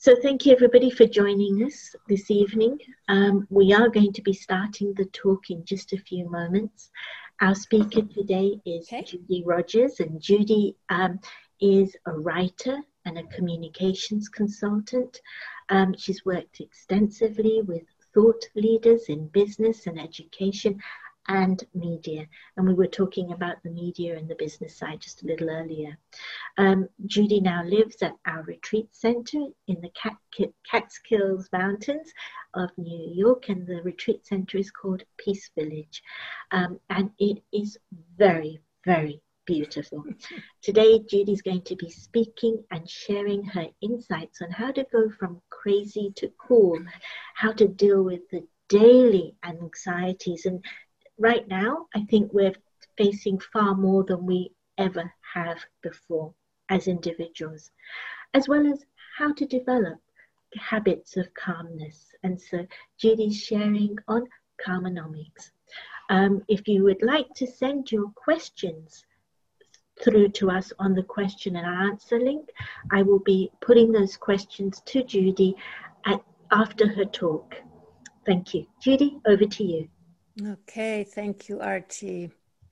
So thank you everybody for joining us this evening. We are going to be starting the talk in just a few moments. Our speaker today is Judy Rogers, and Judy is a writer and a communications consultant. She's worked extensively with thought leaders in business and education and media. And we were talking about the media and the business side just a little earlier. Judy now lives at our retreat center in the Catskills Mountains of New York, and the retreat center is called Peace Village. And it is very, very beautiful. Today, Judy's going to be speaking and sharing her insights on how to go from crazy to cool, how to deal with the daily anxieties. And right now, I think we're facing far more than we ever have before as individuals, as well as how to develop habits of calmness. And so Judy's sharing on Calmonomics. If you would like to send your questions through to us on the question and answer link, I will be putting those questions to Judy after her talk. Thank you. Judy, over to you. Okay, thank you, Artie.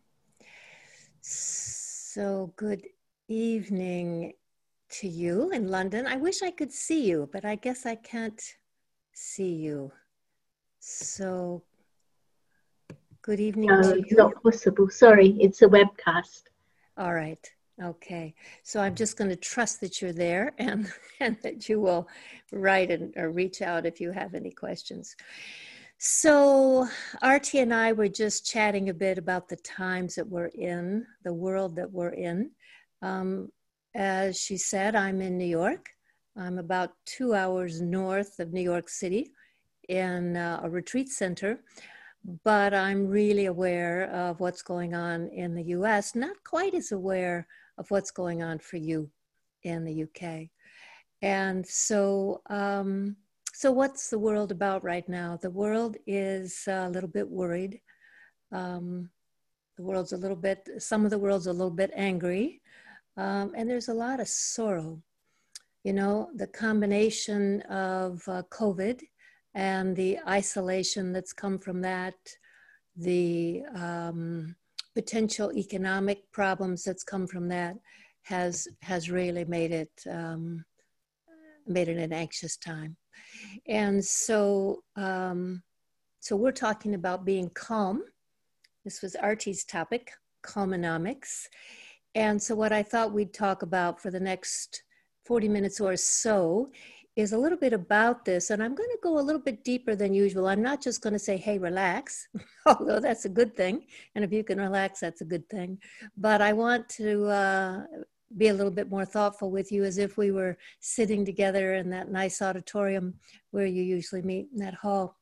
So good evening to you in London. I wish I could see you, but I guess I can't see you. So good evening to you. No, it's not possible. Sorry, it's a webcast. All right. Okay. So I'm just going to trust that you're there and that you will write or reach out if you have any questions. So Artie and I were just chatting a bit about the times that we're in, the world that we're in. As she said, I'm in New York. I'm about 2 hours north of New York City in a retreat center, but I'm really aware of what's going on in the US, not quite as aware of what's going on for you in the UK. And so, so what's the world about right now? The world is a little bit worried. The world's a little bit, some of the world's a little bit angry. And there's a lot of sorrow. You know, the combination of COVID and the isolation that's come from that, the potential economic problems that's come from that has really made it an anxious time. And so, so we're talking about being calm. This was Artie's topic, Calmonomics. And so what I thought we'd talk about for the next 40 minutes or so is a little bit about this. And I'm going to go a little bit deeper than usual. I'm not just going to say, hey, relax, although that's a good thing. And if you can relax, that's a good thing. But I want to be a little bit more thoughtful with you, as if we were sitting together in that nice auditorium where you usually meet in that hall.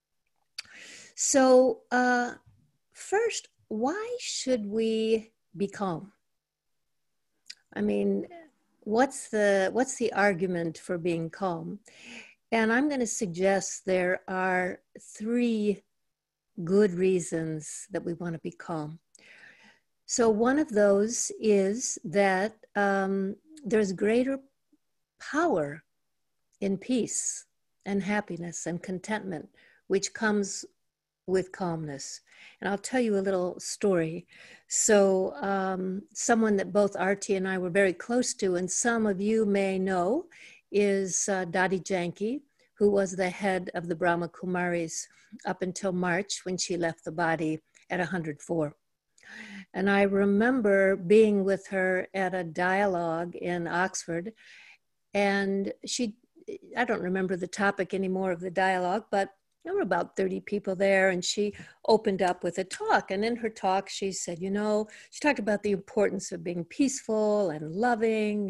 So first, why should we be calm? I mean, what's the argument for being calm? And I'm going to suggest there are 3 good reasons that we want to be calm. So one of those is that there's greater power in peace and happiness and contentment, which comes with calmness. And I'll tell you a little story. So someone that both Artie and I were very close to, and some of you may know, is Dadi Janki, who was the head of the Brahma Kumaris up until March, when she left the body at 104. And I remember being with her at a dialogue in Oxford, and I don't remember the topic anymore of the dialogue, but there were about 30 people there, and she opened up with a talk. And in her talk, she said, you know, she talked about the importance of being peaceful and loving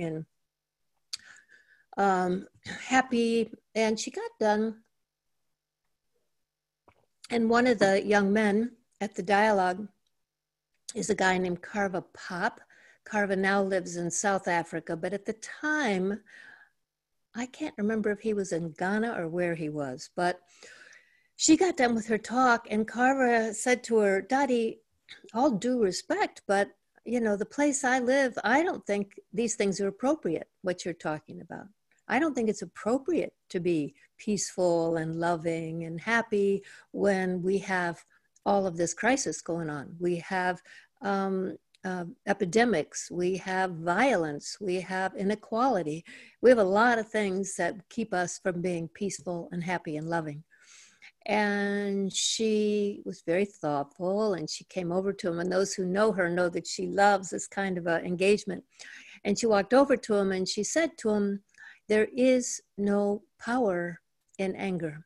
and happy. And she got done. And one of the young men at the dialogue is a guy named Karva Pop. Karva now lives in South Africa, but at the time, I can't remember if he was in Ghana or where he was, but she got done with her talk, and Karva said to her, Dadi, all due respect, but you know, the place I live, I don't think these things are appropriate, what you're talking about. I don't think it's appropriate to be peaceful and loving and happy when we have all of this crisis going on. We have epidemics, we have violence, we have inequality. We have a lot of things that keep us from being peaceful and happy and loving. And she was very thoughtful, and she came over to him, and those who know her know that she loves this kind of engagement. And she walked over to him and she said to him, there is no power in anger.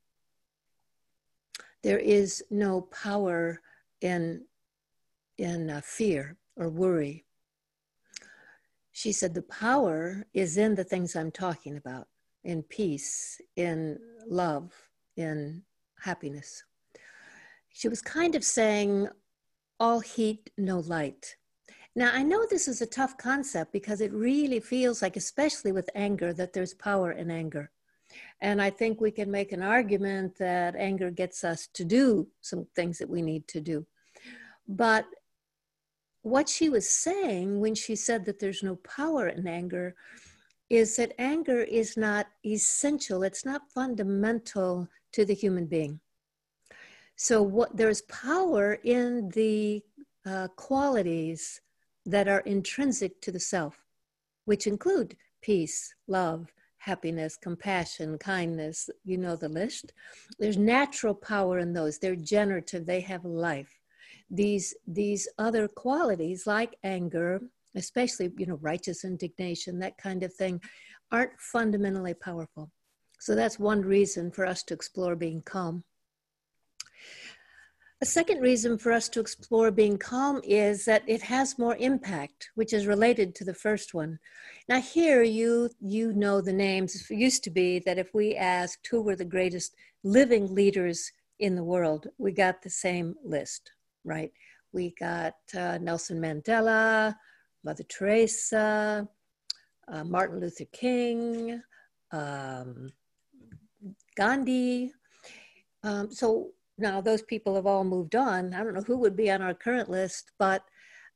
There is no power in fear or worry. She said, the power is in the things I'm talking about, in peace, in love, in happiness. She was kind of saying, all heat, no light. Now, I know this is a tough concept because it really feels like, especially with anger, that there's power in anger. And I think we can make an argument that anger gets us to do some things that we need to do. But what she was saying when she said that there's no power in anger is that anger is not essential. It's not fundamental to the human being. So there's power in the qualities that are intrinsic to the self, which include peace, love, happiness, compassion, kindness, you know the list. There's natural power in those. They're generative, they have life. These other qualities like anger, especially, righteous indignation, that kind of thing, aren't fundamentally powerful. So that's one reason for us to explore being calm. A second reason for us to explore being calm is that it has more impact, which is related to the first one. Now here, you know the names. It used to be that if we asked who were the greatest living leaders in the world, we got the same list, right? We got Nelson Mandela, Mother Teresa, Martin Luther King, Gandhi. So now those people have all moved on. I don't know who would be on our current list, but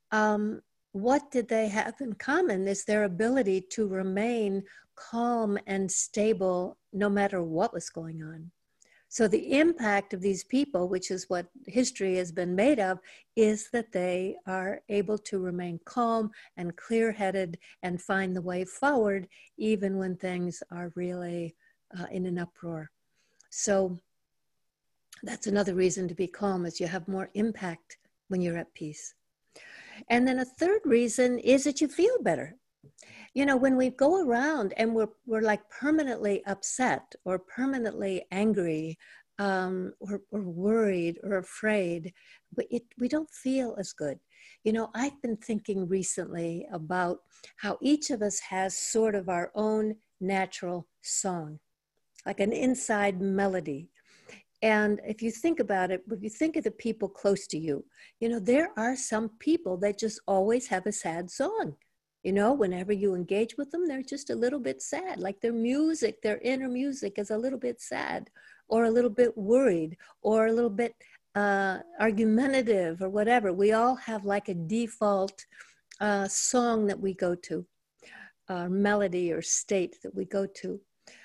what did they have in common is their ability to remain calm and stable no matter what was going on. So the impact of these people, which is what history has been made of, is that they are able to remain calm and clear-headed and find the way forward even when things are really in an uproar. So that's another reason to be calm, is you have more impact when you're at peace. And then a third reason is that you feel better. When we go around and we're like permanently upset or permanently angry or worried or afraid, but we don't feel as good. I've been thinking recently about how each of us has sort of our own natural song, like an inside melody. And if you think about it, if you think of the people close to you, there are some people that just always have a sad song. Whenever you engage with them, they're just a little bit sad, like their music, their inner music is a little bit sad or a little bit worried or a little bit argumentative or whatever. We all have like a default song that we go to, melody or state that we go to.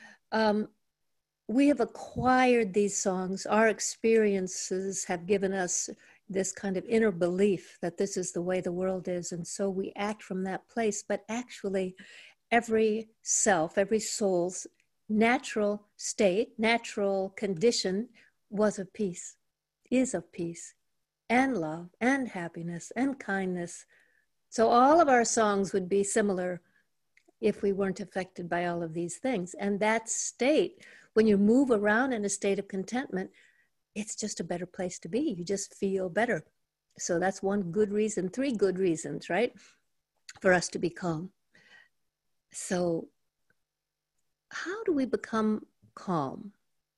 We have acquired these songs. Our experiences have given us this kind of inner belief that this is the way the world is. And so we act from that place. But actually, every self, every soul's natural state, natural condition was of peace, is of peace, and love, and happiness, and kindness. So all of our songs would be similar if we weren't affected by all of these things. And that state, when you move around in a state of contentment, it's just a better place to be. You just feel better. So that's one good reason, 3 good reasons, right, for us to be calm. So how do we become calm?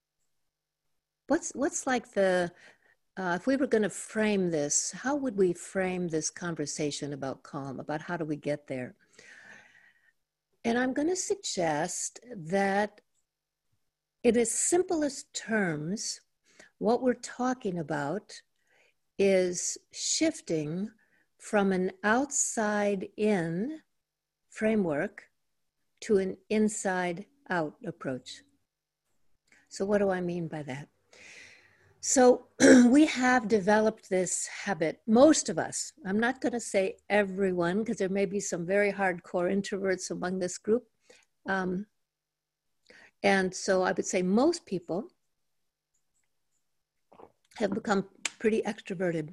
What's like the, if we were going to frame this, how would we frame this conversation about calm, about how do we get there? And I'm going to suggest that in its simplest terms, what we're talking about is shifting from an outside-in framework to an inside out approach. So what do I mean by that? So we have developed this habit, most of us. I'm not going to say everyone, because there may be some very hardcore introverts among this group. And so I would say most people have become pretty extroverted,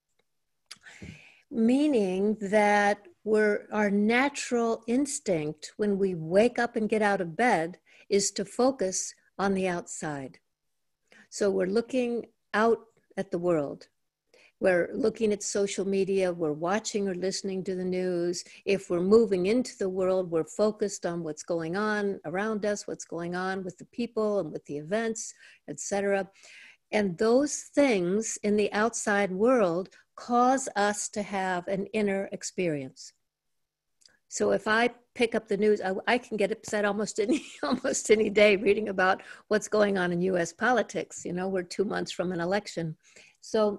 meaning that our natural instinct when we wake up and get out of bed is to focus on the outside. So we're looking out at the world. We're looking at social media, we're watching or listening to the news. If we're moving into the world, we're focused on what's going on around us, what's going on with the people and with the events, etc. And those things in the outside world cause us to have an inner experience. So if I pick up the news, I can get upset almost any day reading about what's going on in US politics. You know, we're 2 months from an election. So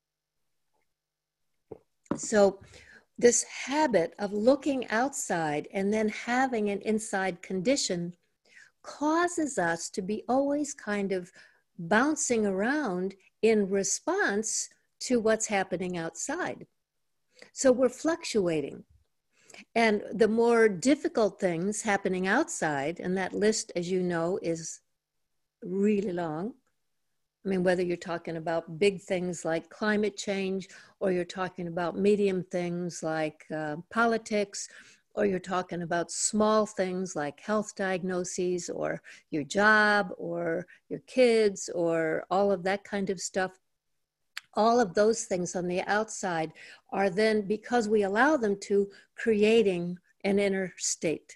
this habit of looking outside and then having an inside condition causes us to be always kind of bouncing around in response to what's happening outside. So we're fluctuating. And the more difficult things happening outside, and that list, as you know, is really long. I mean, whether you're talking about big things like climate change, or you're talking about medium things like politics, or you're talking about small things like health diagnoses, or your job, or your kids, or all of that kind of stuff. All of those things on the outside are then, because we allow them to, creating an inner state.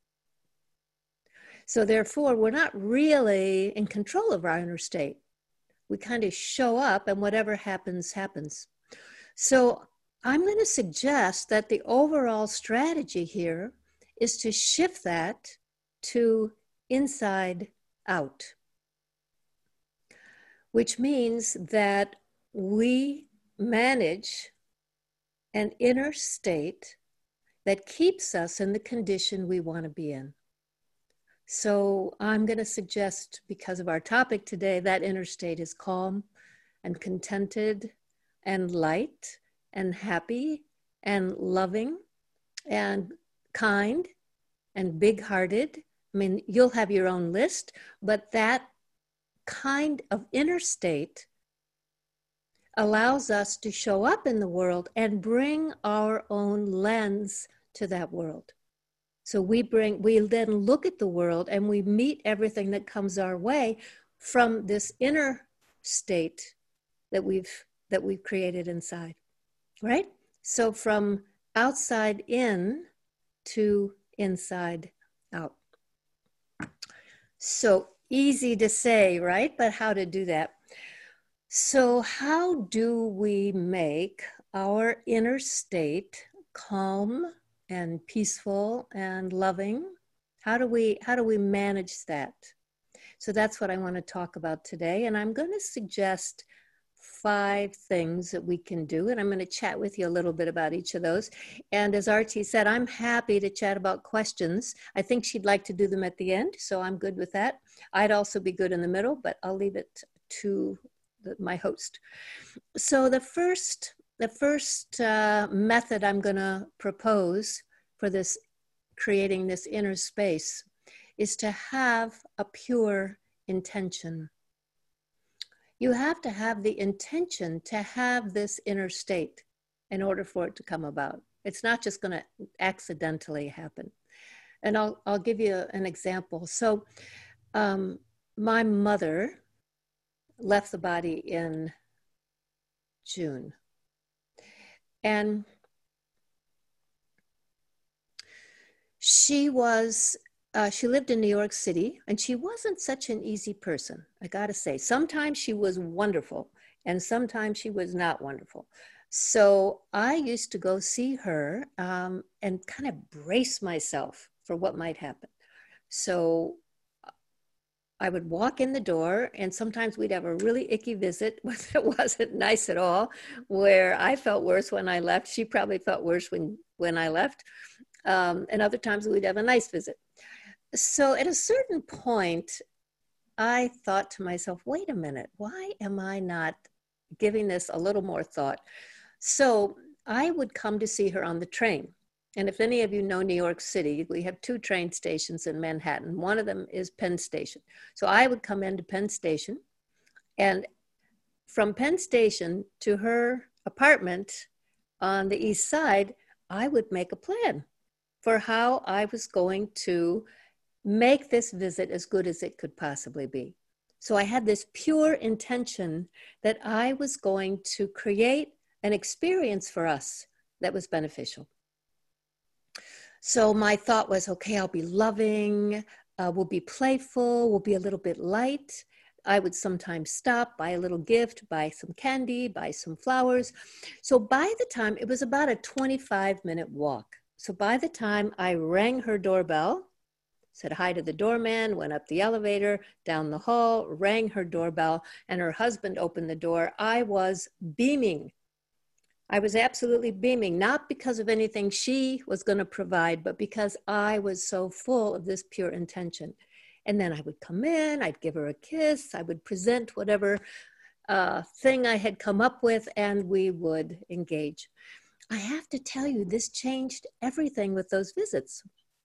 So therefore, we're not really in control of our inner state. We kind of show up and whatever happens, happens. So I'm going to suggest that the overall strategy here is to shift that to inside out, which means that we manage an inner state that keeps us in the condition we want to be in. So I'm going to suggest, because of our topic today, that inner state is calm and contented and light and happy and loving and kind and big-hearted. I mean, you'll have your own list, but that kind of inner state allows us to show up in the world and bring our own lens to that world. So we then look at the world and we meet everything that comes our way from this inner state that we've created inside, right? So from outside in to inside out. So easy to say, right? But how to do that? So how do we make our inner state calm and peaceful and loving? How do we manage that? So that's what I want to talk about today. And I'm going to suggest 5 things that we can do. And I'm going to chat with you a little bit about each of those. And as Artie said, I'm happy to chat about questions. I think she'd like to do them at the end, so I'm good with that. I'd also be good in the middle, but I'll leave it to my host. So the first method I'm going to propose for this, creating this inner space, is to have a pure intention. You have to have the intention to have this inner state in order for it to come about. It's not just going to accidentally happen. And I'll give you an example. So my mother left the body in June. And she lived in New York City, and she wasn't such an easy person, I gotta say. Sometimes she was wonderful, and sometimes she was not wonderful. So I used to go see her and kind of brace myself for what might happen. So I would walk in the door, and sometimes we'd have a really icky visit that wasn't nice at all, where I felt worse when I left. She probably felt worse when I left. And other times we'd have a nice visit. So at a certain point, I thought to myself, wait a minute, why am I not giving this a little more thought? So I would come to see her on the train. And if any of you know New York City, we have 2 train stations in Manhattan. One of them is Penn Station. So I would come into Penn Station, and from Penn Station to her apartment on the east side, I would make a plan for how I was going to make this visit as good as it could possibly be. So I had this pure intention that I was going to create an experience for us that was beneficial. So my thought was, okay, I'll be loving, we'll be playful, we'll be a little bit light. I would sometimes stop, buy a little gift, buy some candy, buy some flowers. So by the time, it was about a 25-minute walk. So by the time I rang her doorbell, said hi to the doorman, went up the elevator, down the hall, rang her doorbell, and her husband opened the door, I was beaming. I was absolutely beaming, not because of anything she was going to provide, but because I was so full of this pure intention. And then I would come in, I'd give her a kiss, I would present whatever thing I had come up with, and we would engage. I have to tell you, this changed everything with those visits.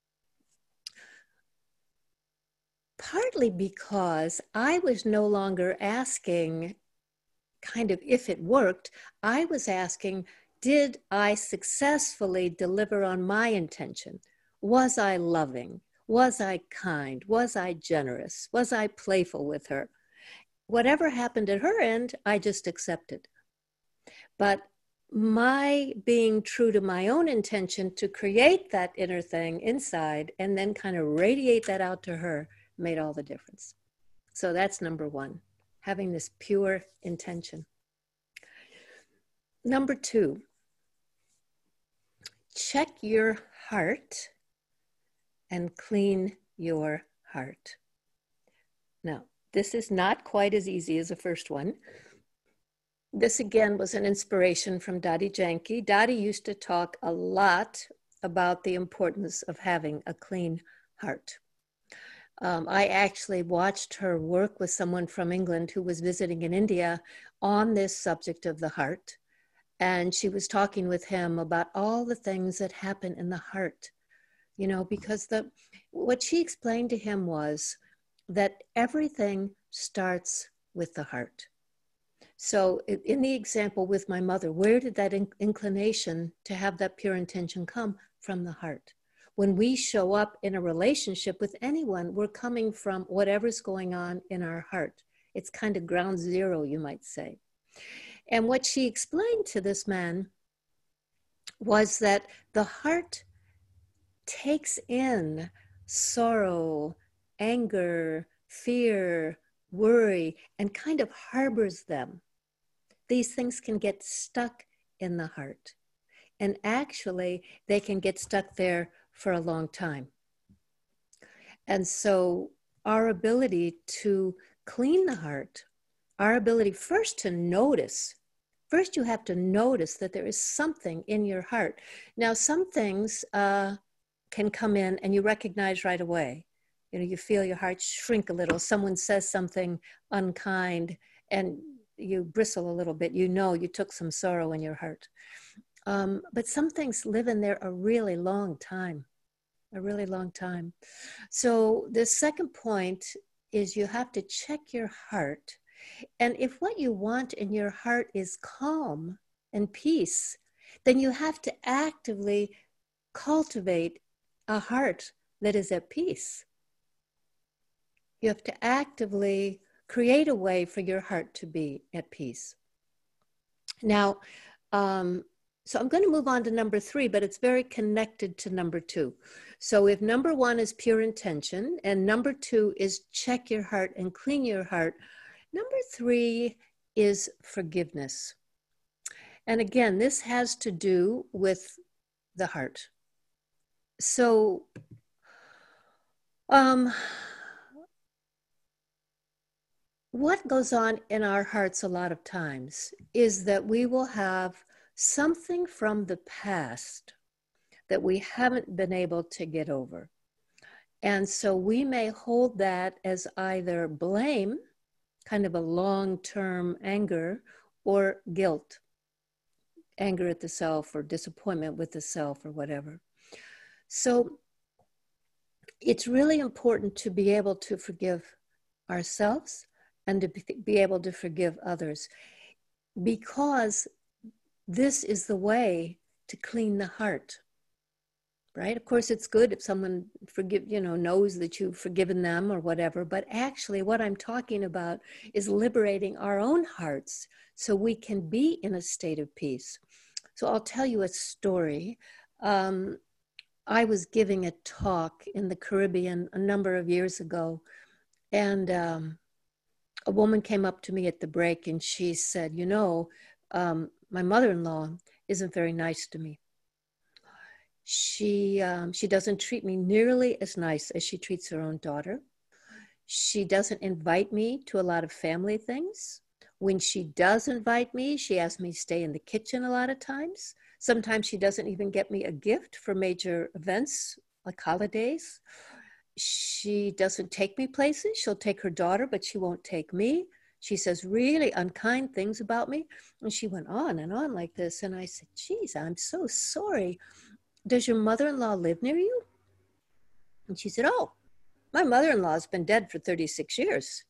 Partly because I was no longer asking kind of if it worked, I was asking, did I successfully deliver on my intention? Was I loving? Was I kind? Was I generous? Was I playful with her? Whatever happened at her end, I just accepted. But my being true to my own intention to create that inner thing inside and then kind of radiate that out to her made all the difference. So that's number one, having this pure intention. Number 2, check your heart and clean your heart. Now, this is not quite as easy as the first one. This again was an inspiration from Dadi Janki. Dadi used to talk a lot about the importance of having a clean heart. I actually watched her work with someone from England who was visiting in India on this subject of the heart. And she was talking with him about all the things that happen in the heart, you know, because what she explained to him was that everything starts with the heart. So in the example with my mother, where did that inclination to have that pure intention come? From the heart. When we show up in a relationship with anyone, we're coming from whatever's going on in our heart. It's kind of ground zero, you might say. And what she explained to this man was that the heart takes in sorrow, anger, fear, worry, and kind of harbors them. These things can get stuck in the heart. And actually, they can get stuck there for a long time. And so our ability to clean the heart, our ability first to notice, first you have to notice that there is something in your heart. Now, some things can come in and you recognize right away. You know, you feel your heart shrink a little. Someone says something unkind and you bristle a little bit. You know you took some sorrow in your heart. But some things live in there a really long time, a really long time. So the second point is you have to check your heart. And if what you want in your heart is calm and peace, then you have to actively cultivate a heart that is at peace. You have to actively create a way for your heart to be at peace. Now, so I'm going to move on to number 3, but it's very connected to number 2. So if number 1 is pure intention and number 2 is check your heart and clean your heart, number 3 is forgiveness. And again, this has to do with the heart. So what goes on in our hearts a lot of times is that we will have something from the past that we haven't been able to get over. And so we may hold that as either blame, kind of a long-term anger, or guilt, anger at the self or disappointment with the self or whatever. So it's really important to be able to forgive ourselves and to be able to forgive others, because this is the way to clean the heart, right? Of course, it's good if someone knows that you've forgiven them or whatever, but actually what I'm talking about is liberating our own hearts so we can be in a state of peace. So I'll tell you a story. I was giving a talk in the Caribbean a number of years ago, and a woman came up to me at the break and she said, my mother-in-law isn't very nice to me. She doesn't treat me nearly as nice as she treats her own daughter. She doesn't invite me to a lot of family things. When she does invite me, she asks me to stay in the kitchen a lot of times. Sometimes she doesn't even get me a gift for major events like holidays. She doesn't take me places. She'll take her daughter, but she won't take me. She says really unkind things about me. And she went on and on like this. And I said, geez, I'm so sorry. Does your mother-in-law live near you? And she said, oh, my mother-in-law has been dead for 36 years.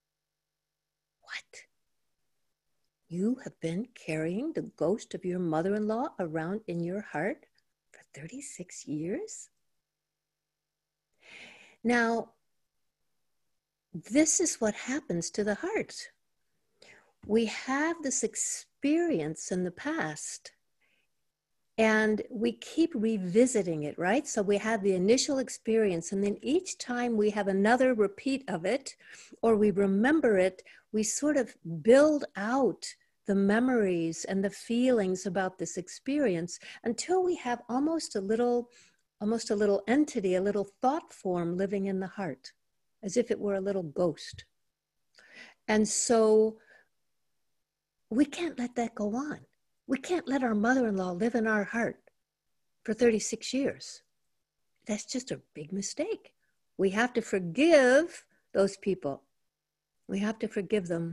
What? You have been carrying the ghost of your mother-in-law around in your heart for 36 years? Now, this is what happens to the heart. We have this experience in the past, and we keep revisiting it, right? So we have the initial experience, and then each time we have another repeat of it, or we remember it, we sort of build out the memories and the feelings about this experience until we have almost a little entity, a little thought form living in the heart, as if it were a little ghost. And so we can't let that go on. We can't let our mother-in-law live in our heart for 36 years. That's just a big mistake. We have to forgive those people. We have to forgive them.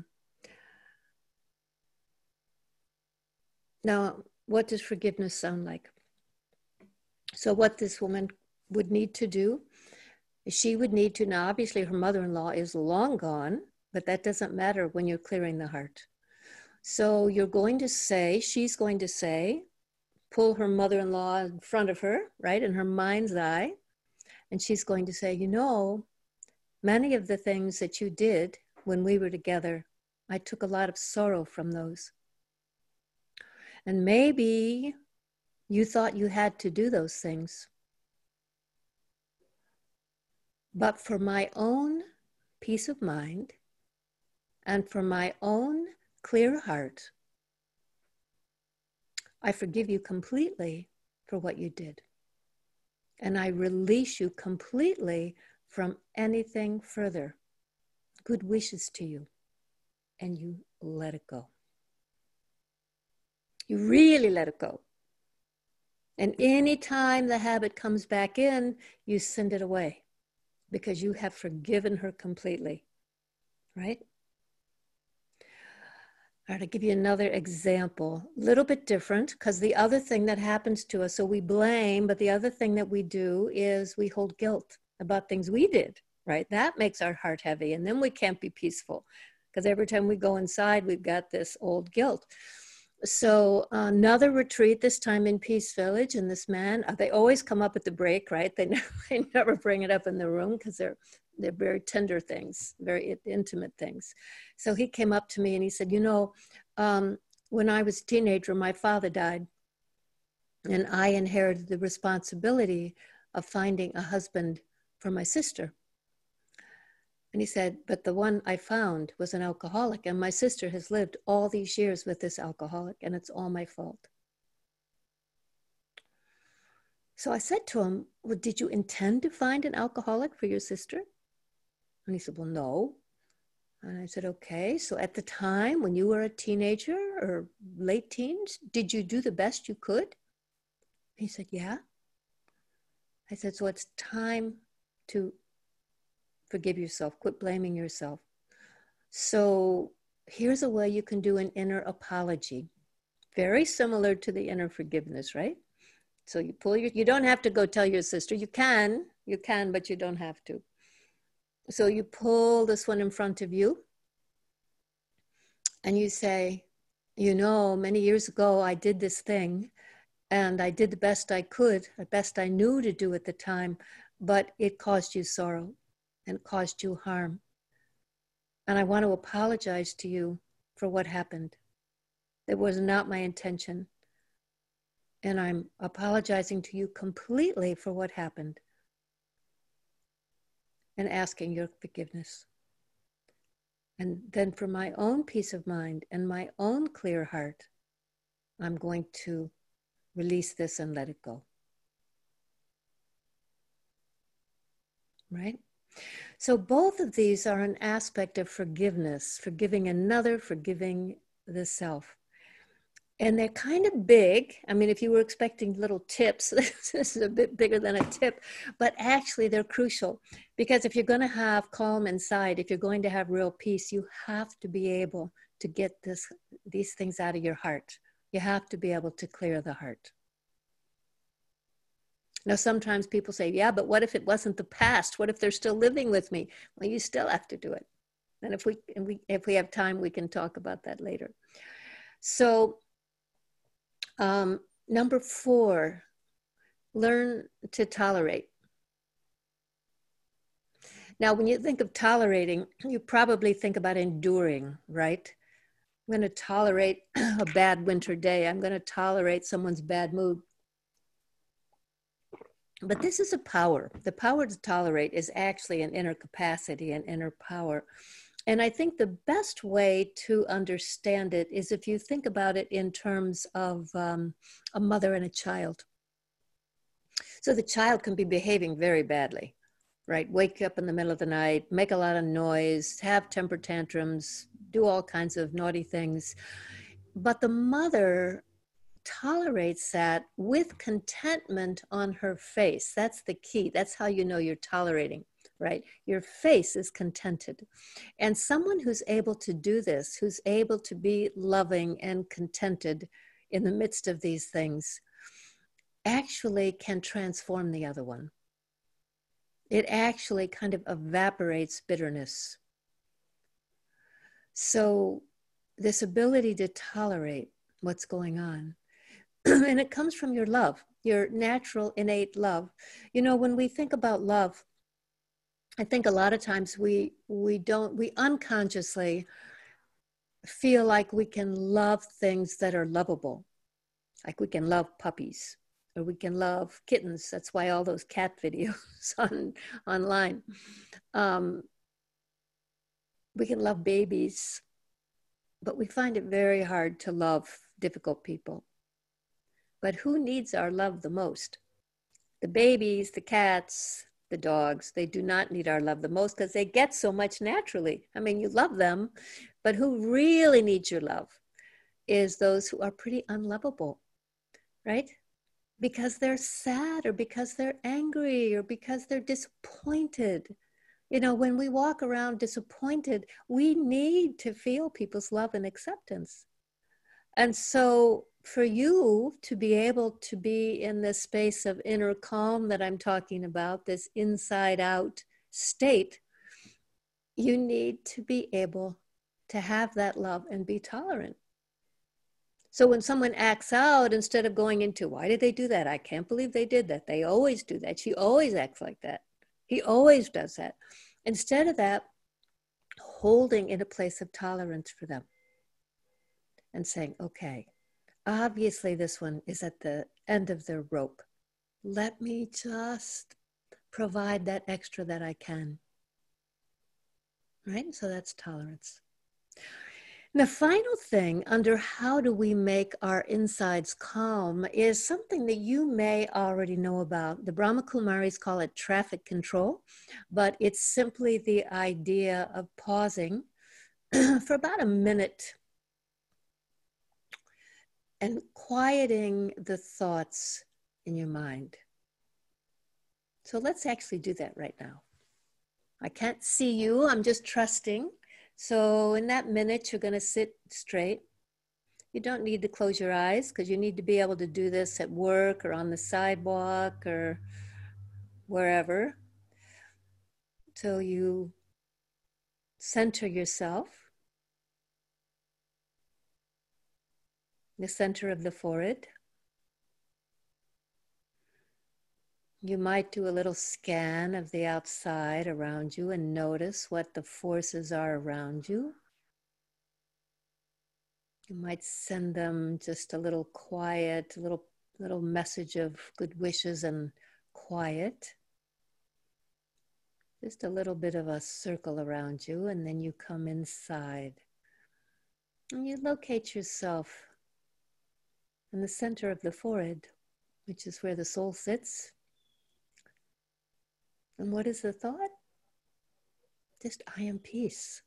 Now, what does forgiveness sound like? So what this woman would need to do, she would need to, now obviously her mother-in-law is long gone, but that doesn't matter when you're clearing the heart. So you're going to say, she's going to say, pull her mother-in-law in front of her, right, in her mind's eye, and she's going to say, many of the things that you did when we were together, I took a lot of sorrow from those. And maybe you thought you had to do those things. But for my own peace of mind and for my own clear heart, I forgive you completely for what you did. And I release you completely from anything further. Good wishes to you. And you let it go. You really let it go. And anytime the habit comes back in, you send it away because you have forgiven her completely, right? All right, I'll give you another example, a little bit different, because the other thing that happens to us, so we blame, but the other thing that we do is we hold guilt about things we did, right? That makes our heart heavy, and then we can't be peaceful, because every time we go inside, we've got this old guilt. So another retreat, this time in Peace Village, and this man, they always come up at the break, right? They never bring it up in the room because they're very tender things, very intimate things. So he came up to me and he said, when I was a teenager, my father died, and I inherited the responsibility of finding a husband for my sister. And he said, but the one I found was an alcoholic, and my sister has lived all these years with this alcoholic, and it's all my fault. So I said to him, well, did you intend to find an alcoholic for your sister? And he said, well, no. And I said, okay, so at the time when you were a teenager or late teens, did you do the best you could? He said, yeah. I said, so it's time to forgive yourself, quit blaming yourself. So here's a way you can do an inner apology, very similar to the inner forgiveness, right? So you pull you don't have to go tell your sister. You can, but you don't have to. So you pull this one in front of you and you say, you know, many years ago, I did this thing and I did the best I could, the best I knew to do at the time, but it caused you sorrow and caused you harm. And I want to apologize to you for what happened. It was not my intention. And I'm apologizing to you completely for what happened and asking your forgiveness. And then for my own peace of mind and my own clear heart, I'm going to release this and let it go. Right? So both of these are an aspect of forgiveness, forgiving another, forgiving the self. And they're kind of big. I mean, if you were expecting little tips, this is a bit bigger than a tip, but actually they're crucial, because if you're going to have calm inside, if you're going to have real peace, you have to be able to get these things out of your heart. You have to be able to clear the heart. Now, sometimes people say, yeah, but what if it wasn't the past? What if they're still living with me? Well, you still have to do it. And if we have time, we can talk about that later. So, number 4, learn to tolerate. Now, when you think of tolerating, you probably think about enduring, right? I'm going to tolerate a bad winter day. I'm going to tolerate someone's bad mood. But this is a power. The power to tolerate is actually an inner capacity, an inner power. And I think the best way to understand it is if you think about it in terms of a mother and a child. So the child can be behaving very badly, right? Wake up in the middle of the night, make a lot of noise, have temper tantrums, do all kinds of naughty things. But the mother tolerates that with contentment on her face. That's the key. That's how you know you're tolerating, right? Your face is contented. And someone who's able to do this, who's able to be loving and contented in the midst of these things, actually can transform the other one. It actually kind of evaporates bitterness. So this ability to tolerate what's going on, and it comes from your love, your natural, innate love. You know, when we think about love, I think a lot of times we unconsciously feel like we can love things that are lovable. Like we can love puppies or we can love kittens. That's why all those cat videos online. We can love babies, but we find it very hard to love difficult people. But who needs our love the most? The babies, the cats, the dogs, they do not need our love the most because they get so much naturally. I mean, you love them, but who really needs your love is those who are pretty unlovable, right? Because they're sad or because they're angry or because they're disappointed. You know, when we walk around disappointed, we need to feel people's love and acceptance. And so for you to be able to be in this space of inner calm that I'm talking about, this inside out state, you need to be able to have that love and be tolerant. So when someone acts out, instead of going into, why did they do that? I can't believe they did that. They always do that. She always acts like that. He always does that. Instead of that, holding in a place of tolerance for them and saying, okay, obviously this one is at the end of their rope. Let me just provide that extra that I can. Right? So that's tolerance. And the final thing under how do we make our insides calm is something that you may already know about. The Brahma Kumaris call it traffic control, but it's simply the idea of pausing for about a minute and quieting the thoughts in your mind. So let's actually do that right now. I can't see you, I'm just trusting. So in that minute, you're gonna sit straight. You don't need to close your eyes because you need to be able to do this at work or on the sidewalk or wherever. So you center yourself, the center of the forehead. You might do a little scan of the outside around you and notice what the forces are around you. You might send them just a little quiet, little message of good wishes and quiet. Just a little bit of a circle around you, and then you come inside. And you locate yourself in the center of the forehead, which is where the soul sits. And what is the thought? Just, I am peace.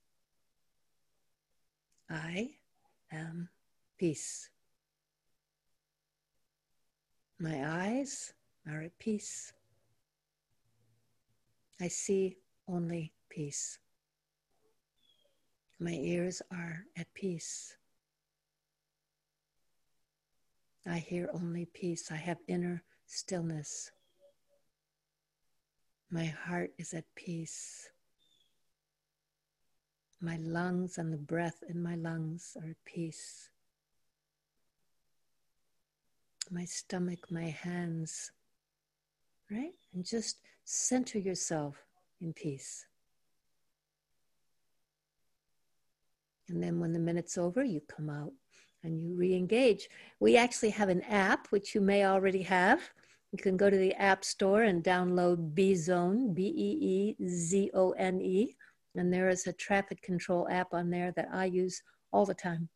I am peace. My eyes are at peace. I see only peace. My ears are at peace. I hear only peace. I have inner stillness. My heart is at peace. My lungs and the breath in my lungs are at peace. My stomach, my hands, right? And just center yourself in peace. And then when the minute's over, you come out and you re-engage. We actually have an app, which you may already have. You can go to the App Store and download Beezone, Beezone. And there is a traffic control app on there that I use all the time.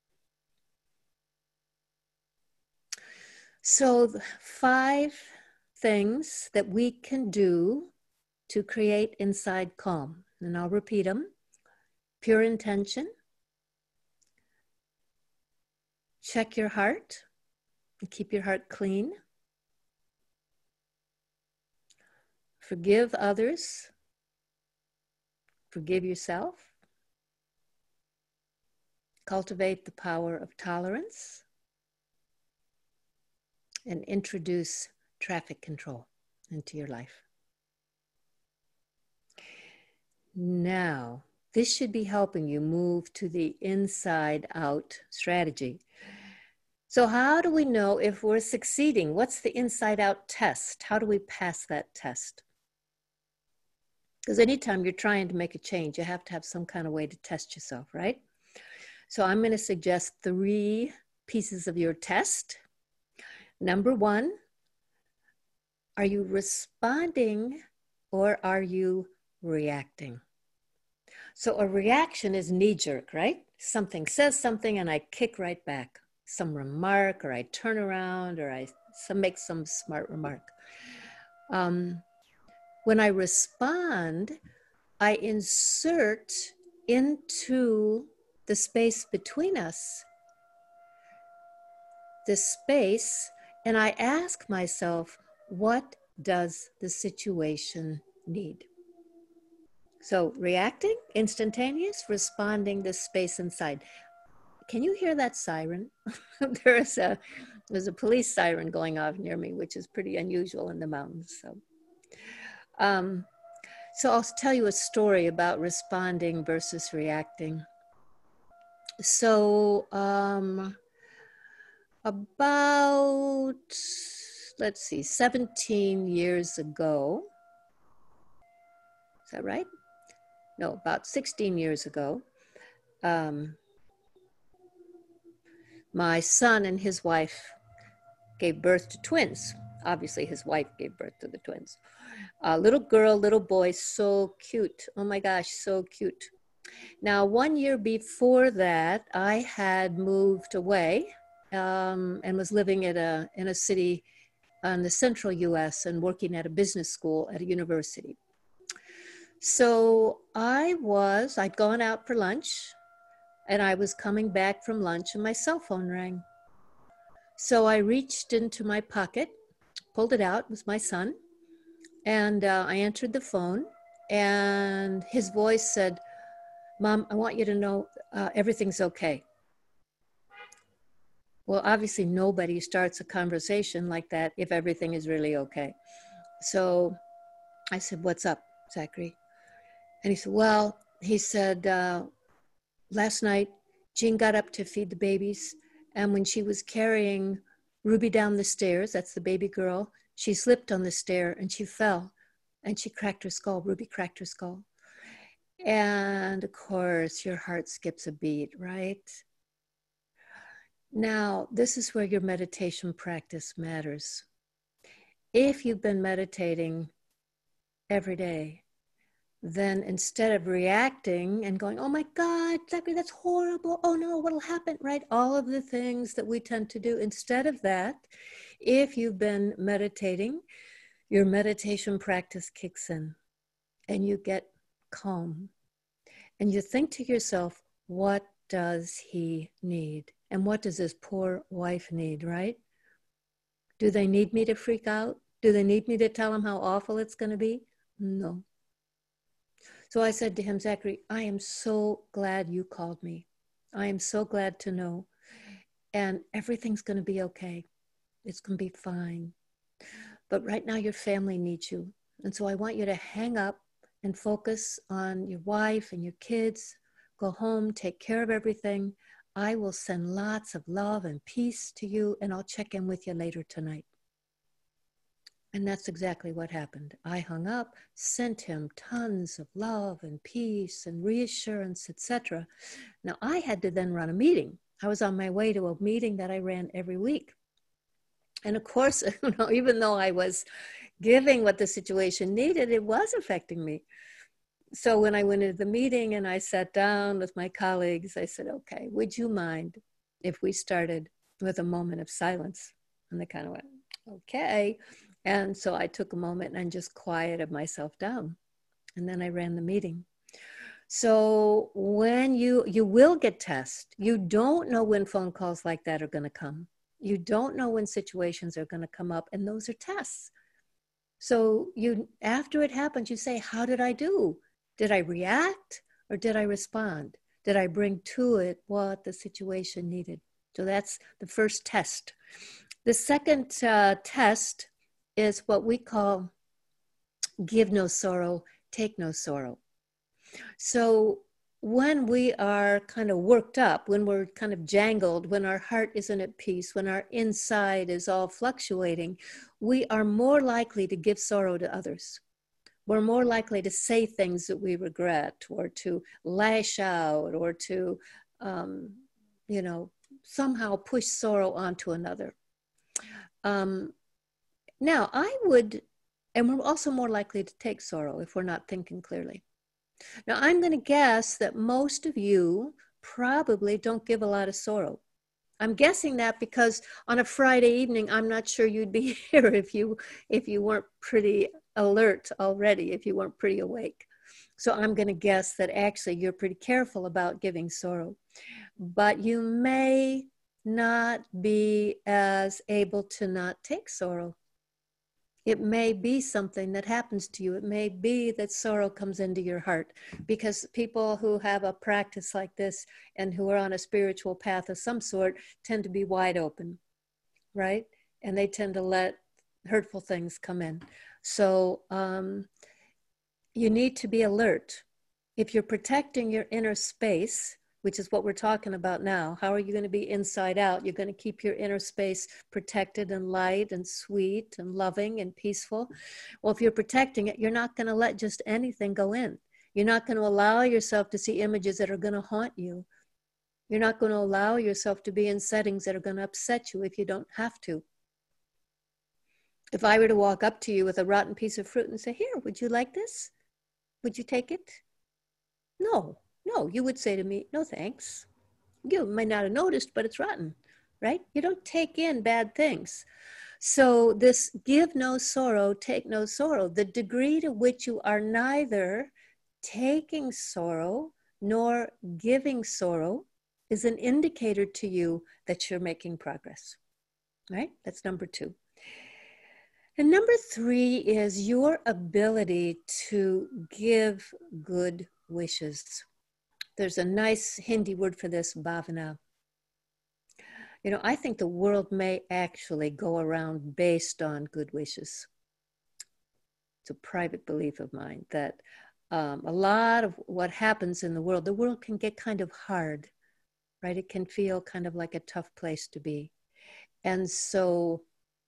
So 5 things that we can do to create inside calm. And I'll repeat them. Pure intention. Check your heart and keep your heart clean. Forgive others. Forgive yourself. Cultivate the power of tolerance. And introduce traffic control into your life. Now, this should be helping you move to the inside out strategy. So how do we know if we're succeeding? What's the inside out test? How do we pass that test? Because anytime you're trying to make a change, you have to have some kind of way to test yourself, right? So I'm going to suggest 3 pieces of your test. Number 1, are you responding or are you reacting? So a reaction is knee-jerk, right? Something says something and I kick right back. Some remark, or I turn around, or I make some smart remark. When I respond, I insert into the space between us, this space, and I ask myself, what does the situation need? So reacting, instantaneous, responding, this space inside. Can you hear that siren? There's a police siren going off near me, which is pretty unusual in the mountains. So I'll tell you a story about responding versus reacting. So about, let's see, 17 years ago, is that right? No, about 16 years ago, my son and his wife gave birth to twins. Obviously, his wife gave birth to the twins. Little girl, little boy, so cute. Oh my gosh, so cute. Now, 1 year before that, I had moved away and was living in a city in the central US and working at a business school at a university. So I'd gone out for lunch and I was coming back from lunch and my cell phone rang. So I reached into my pocket, pulled it out, it was my son, And I answered the phone, and his voice said, "Mom, I want you to know everything's okay." Well, obviously nobody starts a conversation like that if everything is really okay. So I said, "What's up, Zachary?" And he said, "Well," he said, "last night Jean got up to feed the babies, and when she was carrying Ruby down the stairs, that's the baby girl, she slipped on the stair and she fell and she cracked her skull. Ruby cracked her skull." And of course, your heart skips a beat, right? Now, this is where your meditation practice matters. If you've been meditating every day, then instead of reacting and going, "Oh my God, Zachary, that's horrible. Oh no, what'll happen?" Right? All of the things that we tend to do. Instead of that, if you've been meditating, your meditation practice kicks in and you get calm. And you think to yourself, what does he need? And what does his poor wife need, right? Do they need me to freak out? Do they need me to tell him how awful it's going to be? No. So I said to him, "Zachary, I am so glad you called me. I am so glad to know. And everything's going to be okay. It's going to be fine. But right now your family needs you. And so I want you to hang up and focus on your wife and your kids. Go home, take care of everything. I will send lots of love and peace to you, and I'll check in with you later tonight." And that's exactly what happened. I hung up, sent him tons of love and peace and reassurance, etc. Now I had to then run a meeting. I was on my way to a meeting that I ran every week. And of course, even though I was giving what the situation needed, it was affecting me. So when I went into the meeting and I sat down with my colleagues, I said, "Okay, would you mind if we started with a moment of silence?" And they kind of went, "Okay." And so I took a moment and just quieted myself down. And then I ran the meeting. So when you will get tests, you don't know when phone calls like that are going to come. You don't know when situations are going to come up, and those are tests. So you, after it happens, you say, "How did I do? Did I react or did I respond? Did I bring to it what the situation needed?" So that's the first test. The second test is what we call give no sorrow, take no sorrow. So when we are kind of worked up, when we're kind of jangled, when our heart isn't at peace, when our inside is all fluctuating, we are more likely to give sorrow to others. We're more likely to say things that we regret, or to lash out, or to, somehow push sorrow onto another. Now, and we're also more likely to take sorrow if we're not thinking clearly. Now, I'm going to guess that most of you probably don't give a lot of sorrow. I'm guessing that because on a Friday evening, I'm not sure you'd be here if you weren't pretty alert already, if you weren't pretty awake. So I'm going to guess that actually you're pretty careful about giving sorrow. But you may not be as able to not take sorrow. It may be something that happens to you. It may be that sorrow comes into your heart, because people who have a practice like this and who are on a spiritual path of some sort tend to be wide open, right? And they tend to let hurtful things come in. So you need to be alert. If you're protecting your inner space, which is what we're talking about now, how are you going to be inside out? You're going to keep your inner space protected and light and sweet and loving and peaceful. Well, if you're protecting it, you're not going to let just anything go in. You're not going to allow yourself to see images that are going to haunt you. You're not going to allow yourself to be in settings that are going to upset you if you don't have to. If I were to walk up to you with a rotten piece of fruit and say, "Here, would you like this? Would you take it?" No, you would say to me, "No, thanks." You might not have noticed, but it's rotten, right? You don't take in bad things. So this give no sorrow, take no sorrow, the degree to which you are neither taking sorrow nor giving sorrow is an indicator to you that you're making progress, right? That's number 2. And number 3 is your ability to give good wishes. There's a nice Hindi word for this, bhavana. You know, I think the world may actually go around based on good wishes. It's a private belief of mine that a lot of what happens in the world can get kind of hard, right? It can feel kind of like a tough place to be. And so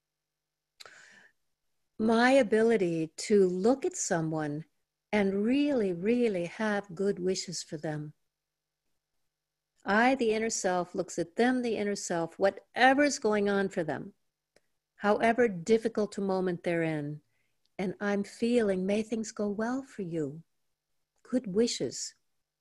my ability to look at someone and really, really have good wishes for them. I, the inner self, looks at them, the inner self, whatever's going on for them, however difficult a moment they're in, and I'm feeling, may things go well for you. Good wishes.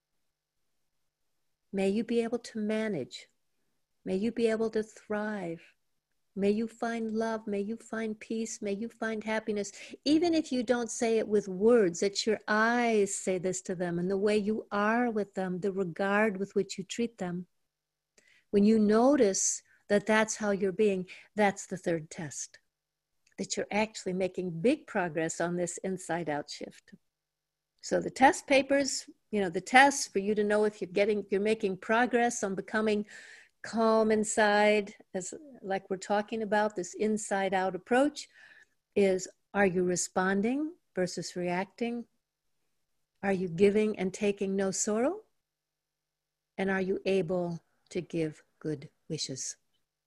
May you be able to manage. May you be able to thrive. May you find love. May you find peace. May you find happiness. Even if you don't say it with words, that your eyes say this to them, and the way you are with them, the regard with which you treat them. When you notice that that's how you're being, that's the third test. That you're actually making big progress on this inside out shift. So the test papers, you know, the tests for you to know if you're making progress on becoming calm inside, as like we're talking about, this inside out approach is, are you responding versus reacting? Are you giving and taking no sorrow? And are you able to give good wishes?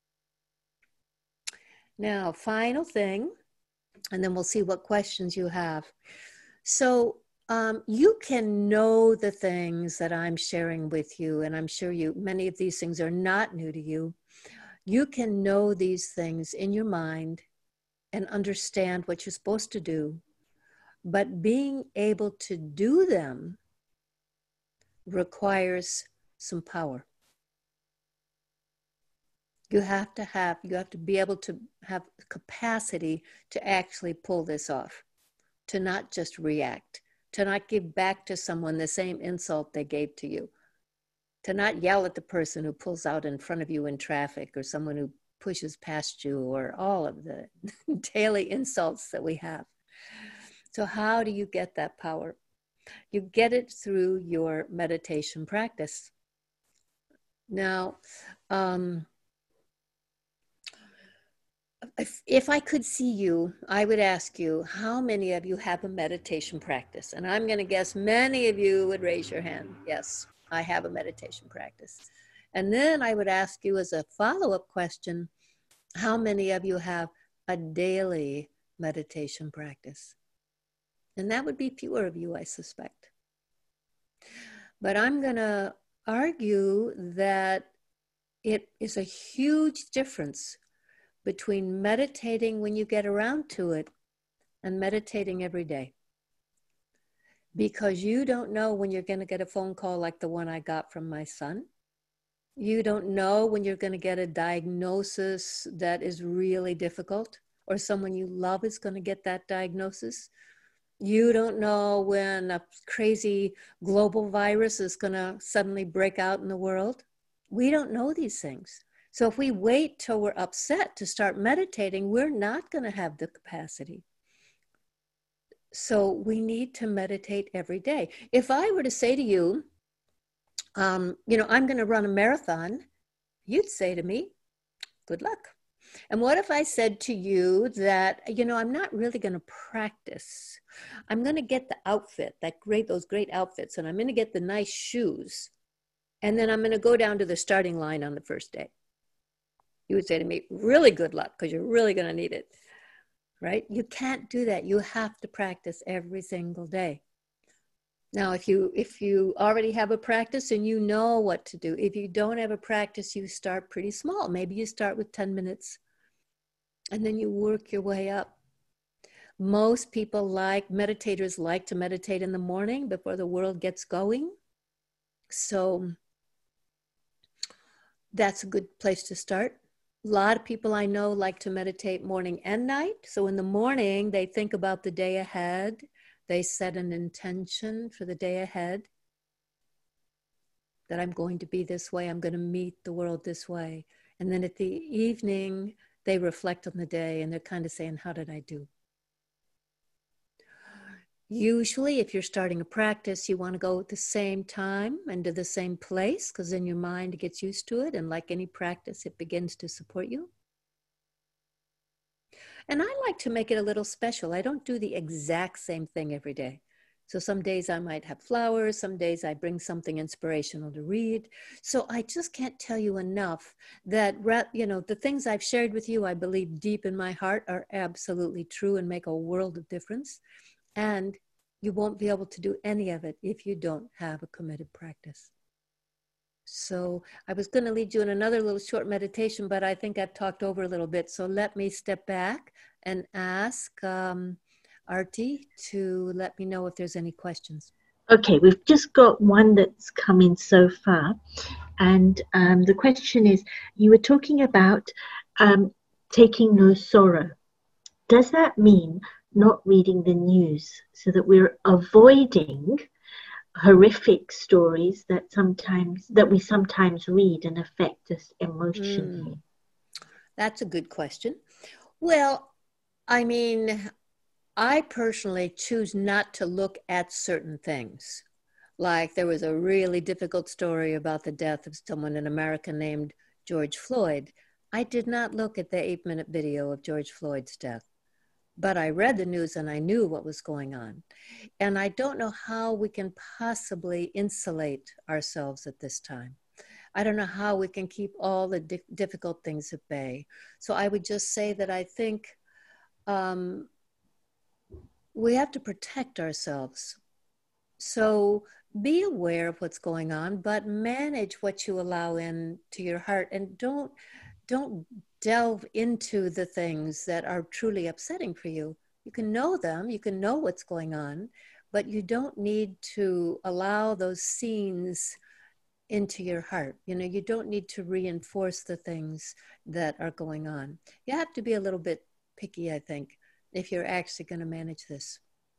Now, final thing, and then we'll see what questions you have. So you can know the things that I'm sharing with you, and I'm sure many of these things are not new to you. You can know these things in your mind and understand what you're supposed to do, but being able to do them requires some power. You have to be able to have capacity to actually pull this off, to not just react, to not give back to someone the same insult they gave to you, to not yell at the person who pulls out in front of you in traffic, or someone who pushes past you, or all of the daily insults that we have. So how do you get that power? You get it through your meditation practice. Now, if I could see you, I would ask you, how many of you have a meditation practice? And I'm going to guess many of you would raise your hand. Yes, I have a meditation practice. And then I would ask you as a follow-up question, how many of you have a daily meditation practice? And that would be fewer of you, I suspect. But I'm going to argue that it is a huge difference between meditating when you get around to it and meditating every day. Because you don't know when you're going to get a phone call like the one I got from my son. You don't know when you're going to get a diagnosis that is really difficult, or someone you love is going to get that diagnosis. You don't know when a crazy global virus is going to suddenly break out in the world. We don't know these things. So if we wait till we're upset to start meditating, we're not going to have the capacity. So we need to meditate every day. If I were to say to you, I'm going to run a marathon, you'd say to me, good luck. And what if I said to you that, I'm not really going to practice. I'm going to get the outfit, those great outfits, and I'm going to get the nice shoes. And then I'm going to go down to the starting line on the first day. You would say to me, really good luck, because you're really going to need it, right? You can't do that. You have to practice every single day. Now, if you already have a practice and you know what to do, if you don't have a practice, you start pretty small. Maybe you start with 10 minutes and then you work your way up. Most people meditators like to meditate in the morning before the world gets going. So that's a good place to start. A lot of people I know like to meditate morning and night. So in the morning, they think about the day ahead. They set an intention for the day ahead, that I'm going to be this way. I'm going to meet the world this way. And then at the evening, they reflect on the day and they're kind of saying, how did I do? Usually, if you're starting a practice, you want to go at the same time and to the same place, because then your mind gets used to it. And like any practice, it begins to support you. And I like to make it a little special. I don't do the exact same thing every day. So some days I might have flowers, some days I bring something inspirational to read. So I just can't tell you enough that, you know, the things I've shared with you, I believe deep in my heart are absolutely true and make a world of difference. And you won't be able to do any of it if you don't have a committed practice. So I was going to lead you in another little short meditation, but I think I've talked over a little bit. So let me step back and ask Arti to let me know if there's any questions. Okay, we've just got one that's come in so far. And the question is, you were talking about taking no sorrow. Does that mean not reading the news so that we're avoiding horrific stories that we sometimes read and affect us emotionally? That's a good question. Well, I mean, I personally choose not to look at certain things. Like there was a really difficult story about the death of someone in America named George Floyd. I did not look at the 8-minute video of George Floyd's death, but I read the news and I knew what was going on. And I don't know how we can possibly insulate ourselves at this time. I don't know how we can keep all the difficult things at bay. So I would just say that I think we have to protect ourselves. So be aware of what's going on, but manage what you allow into your heart, and don't delve into the things that are truly upsetting for you. You can know them, you can know what's going on, but you don't need to allow those scenes into your heart. You know, you don't need to reinforce the things that are going on. You have to be a little bit picky, I think, if you're actually going to manage this.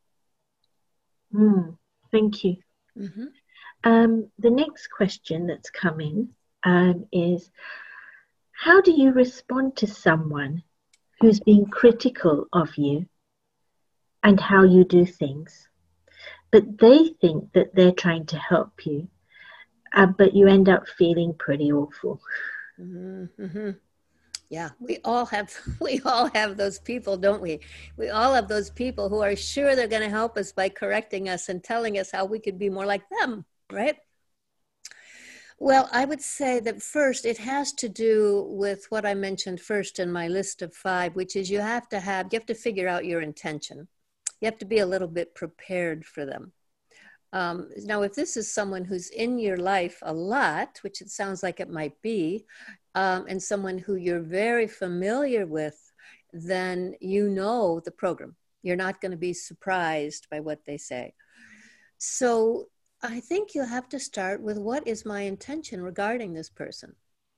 Thank you. The next question that's come in is, how do you respond to someone who's being critical of you and how you do things, but they think that they're trying to help you, but you end up feeling pretty awful? Yeah, we all have those people, don't we? We all have those people who are sure they're going to help us by correcting us and telling us how we could be more like them, right? Well, I would say that first, it has to do with what I mentioned first in my list of 5, which is you have to figure out your intention. You have to be a little bit prepared for them. Now, if this is someone who's in your life a lot, which it sounds like it might be, and someone who you're very familiar with, then you know the program. You're not going to be surprised by what they say. So I think you have to start with, what is my intention regarding this person?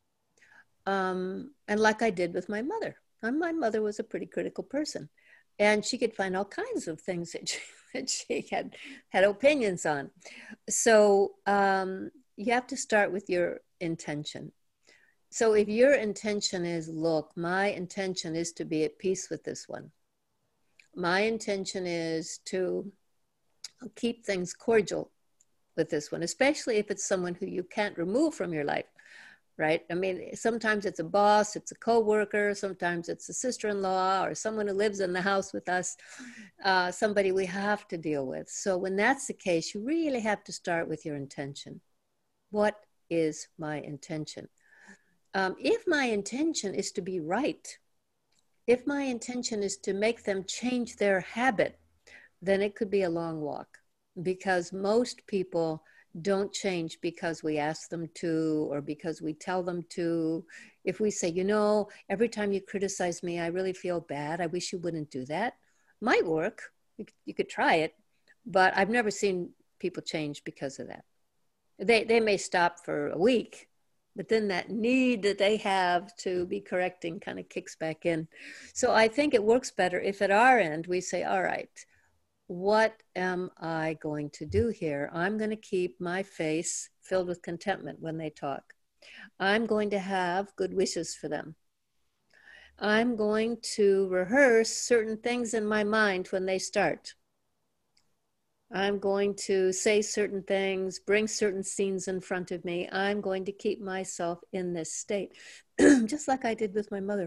And like I did with my mother. My mother was a pretty critical person, and she could find all kinds of things that she had opinions on. So you have to start with your intention. So if your intention is, look, my intention is to be at peace with this one. My intention is to keep things cordial with this one, especially if it's someone who you can't remove from your life, right? I mean, sometimes it's a boss, it's a coworker, sometimes it's a sister-in-law or someone who lives in the house with us, somebody we have to deal with. So when that's the case, you really have to start with your intention. What is my intention? If my intention is to be right, if my intention is to make them change their habit, then it could be a long walk, because most people don't change because we ask them to or because we tell them to. If we say, you know, every time you criticize me, I really feel bad, I wish you wouldn't do that, might work. You could try it, but I've never seen people change because of that. They may stop for a week, but then that need that they have to be correcting kind of kicks back in. So I think it works better if at our end we say, all right, what am I going to do here? I'm going to keep my face filled with contentment when they talk. I'm going to have good wishes for them. I'm going to rehearse certain things in my mind when they start. I'm going to say certain things, bring certain scenes in front of me. I'm going to keep myself in this state, just like I did with my mother.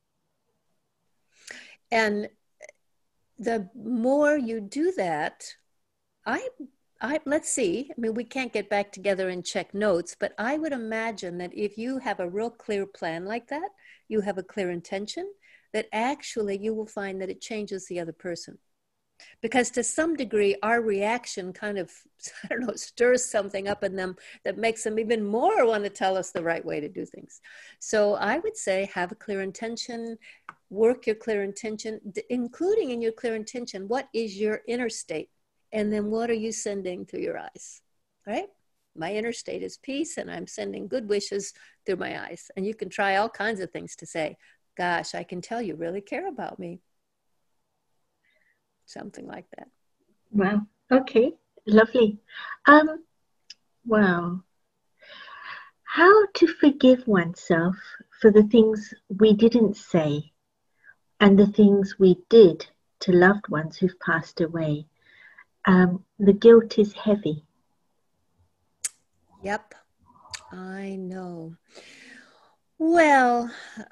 And the more you do that, let's see, I mean, we can't get back together and check notes, but I would imagine that if you have a real clear plan like that, you have a clear intention, that actually you will find that it changes the other person. Because to some degree, our reaction kind of, I don't know, stirs something up in them that makes them even more want to tell us the right way to do things. So I would say have a clear intention, work your clear intention, including in your clear intention, what is your inner state? And then what are you sending through your eyes, right? My inner state is peace, and I'm sending good wishes through my eyes. And you can try all kinds of things to say, gosh, I can tell you really care about me. Something like that. Wow. Okay. Lovely. Wow. How to forgive oneself for the things we didn't say and the things we did to loved ones who've passed away. The guilt is heavy. Yep, I know. Well,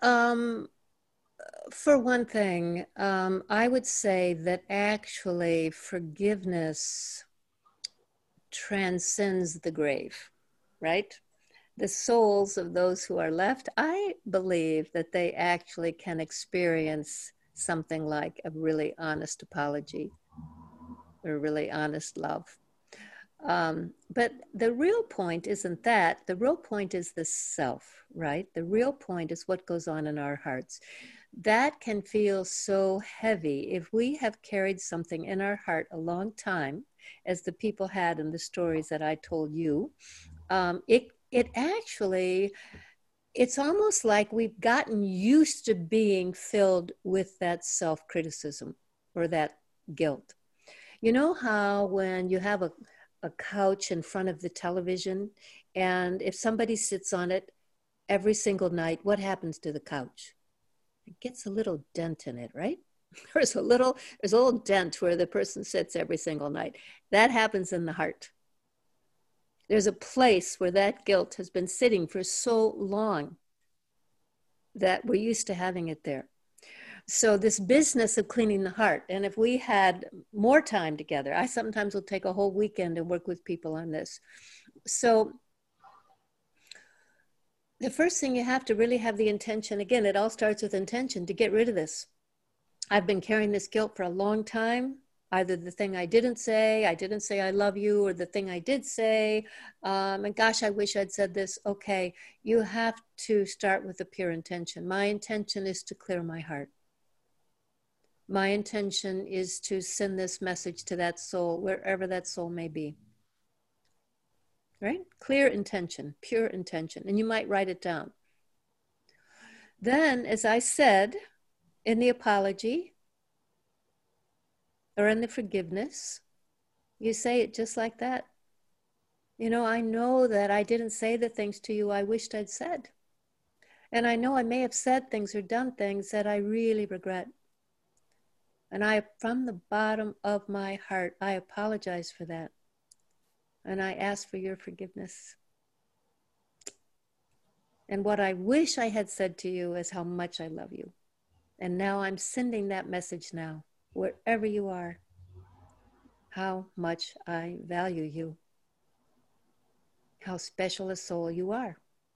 for one thing, I would say that actually forgiveness transcends the grave, right? The souls of those who are left, I believe that they actually can experience something like a really honest apology or really honest love. But the real point isn't that. The real point is the self, right? The real point is what goes on in our hearts. That can feel so heavy if we have carried something in our heart a long time, as the people had in the stories that I told you. It actually, it's almost like we've gotten used to being filled with that self-criticism or that guilt. You know how when you have a couch in front of the television, and if somebody sits on it every single night, what happens to the couch? It gets a little dent in it, right? There's a little dent where the person sits every single night. That happens in the heart. There's a place where that guilt has been sitting for so long that we're used to having it there. So this business of cleaning the heart, and if we had more time together, I sometimes will take a whole weekend and work with people on this. So the first thing, you have to really have the intention. Again, it all starts with intention to get rid of this. I've been carrying this guilt for a long time. Either the thing I didn't say I love you, or the thing I did say, and gosh, I wish I'd said this. Okay, you have to start with a pure intention. My intention is to clear my heart. My intention is to send this message to that soul, wherever that soul may be. Right? Clear intention, pure intention. And you might write it down. Then, as I said, in the apology or in the forgiveness, you say it just like that. You know, I know that I didn't say the things to you I wished I'd said. And I know I may have said things or done things that I really regret. And I, from the bottom of my heart, I apologize for that. And I ask for your forgiveness. And what I wish I had said to you is how much I love you. And now I'm sending that message now, wherever you are, how much I value you, how special a soul you are.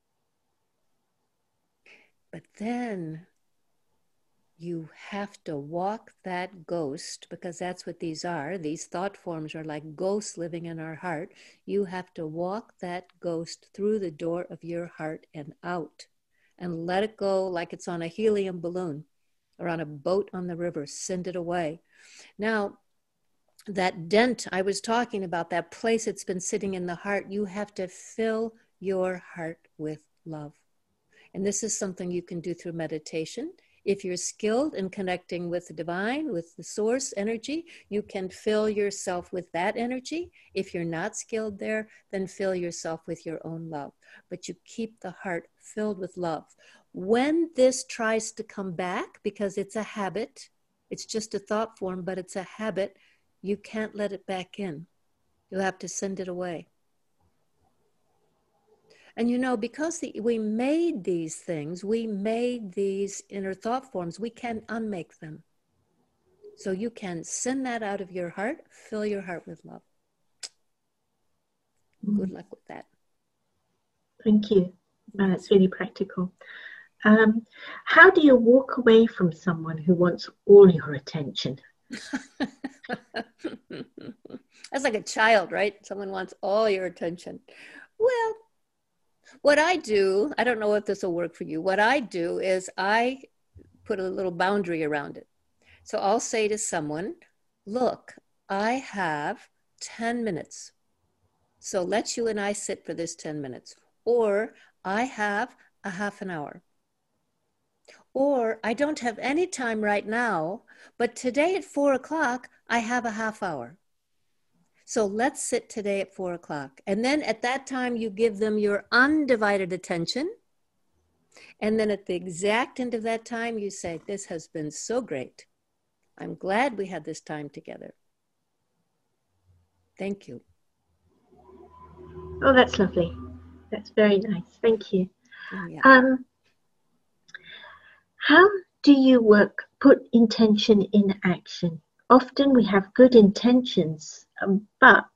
But then you have to walk that ghost, because that's what these are. These thought forms are like ghosts living in our heart. You have to walk that ghost through the door of your heart and out, and let it go like it's on a helium balloon or on a boat on the river. Send it away. Now, that dent I was talking about, that place it's been sitting in the heart, you have to fill your heart with love. And this is something you can do through meditation. If you're skilled in connecting with the divine, with the source energy, you can fill yourself with that energy. If you're not skilled there, then fill yourself with your own love. But you keep the heart filled with love. When this tries to come back, because it's a habit, it's just a thought form, but it's a habit, you can't let it back in. You'll have to send it away. And you know, because we made these things, we made these inner thought forms, we can unmake them. So you can send that out of your heart, fill your heart with love. Good luck with that. Thank you. That's really practical. How do you walk away from someone who wants all your attention? That's like a child, right? Someone wants all your attention. Well, what I do, I don't know if this will work for you. What I do is I put a little boundary around it. So I'll say to someone, look, I have 10 minutes. So let's you and I sit for this 10 minutes. Or I have a half an hour. Or I don't have any time right now, but today at 4 o'clock, I have a half hour. So let's sit today at 4 o'clock. And then at that time, you give them your undivided attention. And then at the exact end of that time, you say, this has been so great. I'm glad we had this time together. Thank you. Oh, that's lovely. That's very nice. Thank you. Yeah. How do you put intention in action? Often we have good intentions, but